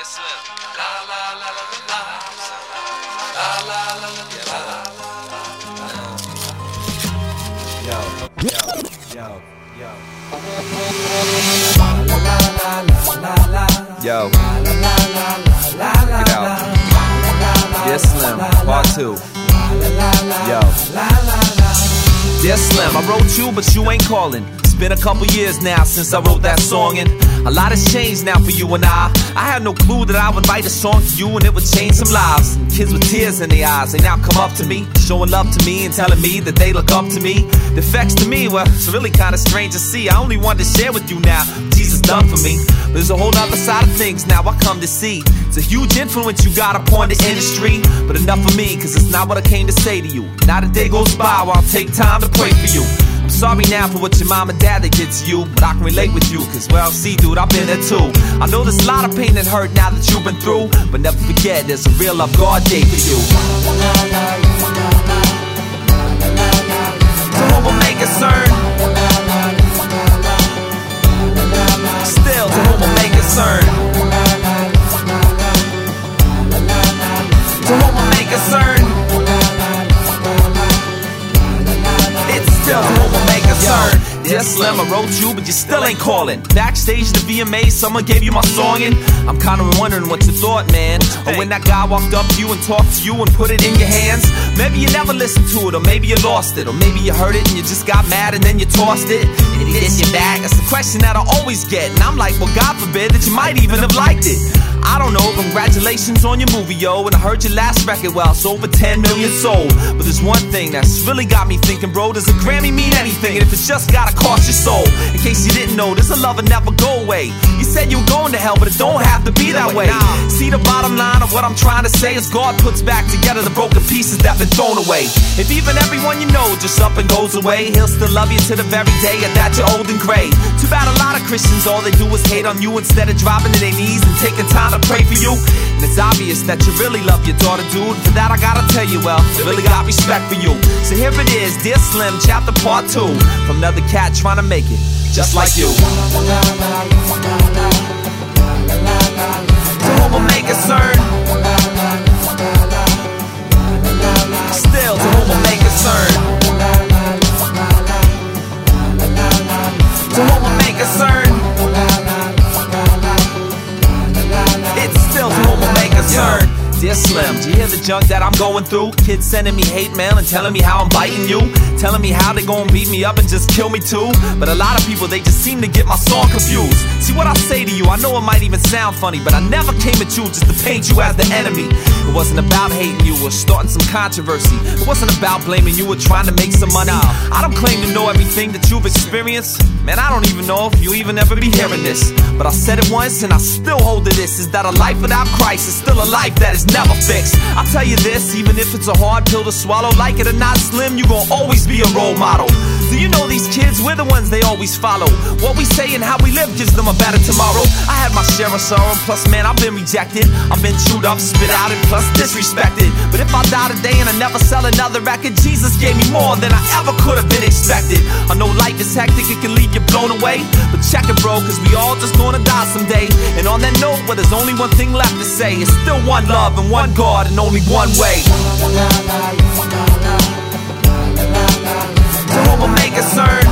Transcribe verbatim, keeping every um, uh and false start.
Dear Slim. La la la la la la la la la la Yo, yo, yo, yo. Yo. Check it out. Dear Slim, part two. Yo. Dear Slim, I wrote you, but you ain't calling. It's been a couple years now since I wrote that song, and a lot has changed now for you and I. I had no clue that I would write a song for you and it would change some lives. Kids with tears in their eyes, they now come up to me, showing love to me and telling me that they look up to me. The effects to me, well, it's really kinda strange to see. I only wanted to share with you now what Jesus done for me. But there's a whole other side of things now I come to see. It's a huge influence you got upon the industry, but enough for me, cause it's not what I came to say to you. Not a day goes by where I'll take time to pray for you. I'm sorry now for what your mom and dad they did to you, but I can relate with you, cause well, see dude, I've been there too. I know there's a lot of pain and hurt now that you've been through, but never forget there's a real love God gave for you. To whom will make concern, still to whom will make concern, to whom will make concern, it's still to whom will make concern. Dear Slim, I wrote you, but you still ain't calling. Backstage at the V M A, someone gave you my song, and I'm kinda wondering what you thought, man. Or when that guy walked up to you and talked to you and put it in your hands. Maybe you never listened to it, or maybe you lost it, or maybe you heard it and you just got mad and then you tossed it, and he did you back. That's the question that I always get, and I'm like, well, God forbid that you might even have liked it. I don't know, congratulations on your movie, yo. And I heard your last record, well, it's over ten million sold. But there's one thing that's really got me thinking, bro. Does a Grammy mean anything? And if it's just gotta cost your soul? In case you didn't know, this a love will never go away. You said you were going to hell, but it don't have to be that way. See, the bottom line of what I'm trying to say is God puts back together the broken pieces that been thrown away. If even everyone you know just up and goes away, He'll still love you to the very day that you're old and gray. Too bad a lot of Christians, all they do is hate on you instead of dropping to their knees and taking time to pray for you. And it's obvious that you really love your daughter, dude. For that I gotta tell you, well, I really got respect for you. So here it is, Dear Slim, chapter part two, from another cat trying to make it just like you. To whom will make concern, still to whom will make concern, to whom will make concern, it's still to whom will make concern. Dear Slim, do you hear the junk that I'm going through? Kids sending me hate mail and telling me how I'm biting you, telling me how they gon' beat me up and just kill me too. But a lot of people, they just seem to get my song confused. See what I say to you, I know it might even sound funny, but I never came at you just to paint you as the enemy. It wasn't about hating you or starting some controversy. It wasn't about blaming you or trying to make some money. I don't claim to know everything that you've experienced. Man, I don't even know if you'll even ever be hearing this, but I said it once and I still hold to this, is that a life without Christ is still a life that is never fixed. I'll tell you this, even if it's a hard pill to swallow, like it or not, Slim, you gon' always be a role model. Do you know these kids, we're the ones they always follow. What we say and how we live gives them a better tomorrow. I had my share of sorrow, plus man, I've been rejected, I've been chewed up, spit out, and plus disrespected. But if I die today and I never sell another record, Jesus gave me more than I ever could have been expected. I know life is hectic, it can leave you blown away, but check it, bro, cause we all just gonna die someday. And on that note, well, there's only one thing left to say, it's still one love and one God and only one way. To whom will make concern,